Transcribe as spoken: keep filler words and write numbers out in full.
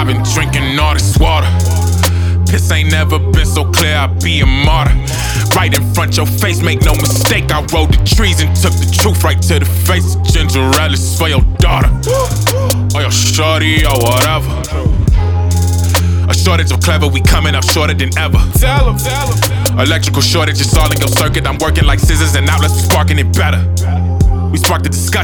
I've been drinking all this water. Piss ain't never been so clear, I'll be a martyr. Right in front your face, make no mistake, I rolled the trees and took the truth right to the face. Ginger Ellis for your daughter, or your shorty, or whatever. A shortage of clever, we coming up shorter than ever. Tell 'em, tell 'em. Electrical shortage, it's all in your circuit. I'm working like scissors and outlets, we sparking it better. We spark the discussion.